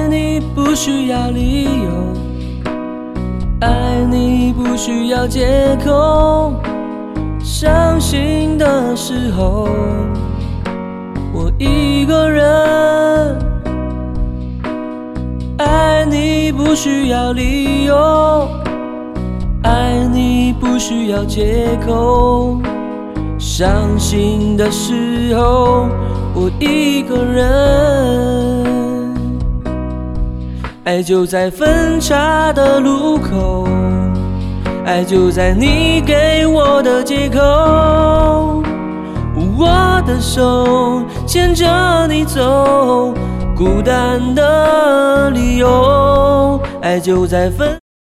你不需要理由，爱你不需要借口。伤心的时候，我一个人。爱你不需要理由，爱你不需要借口。伤心的时候，我一个人。爱就在分岔的路口，爱就在你给我的借口。我的手牵着你走，孤单的理由，爱就在分。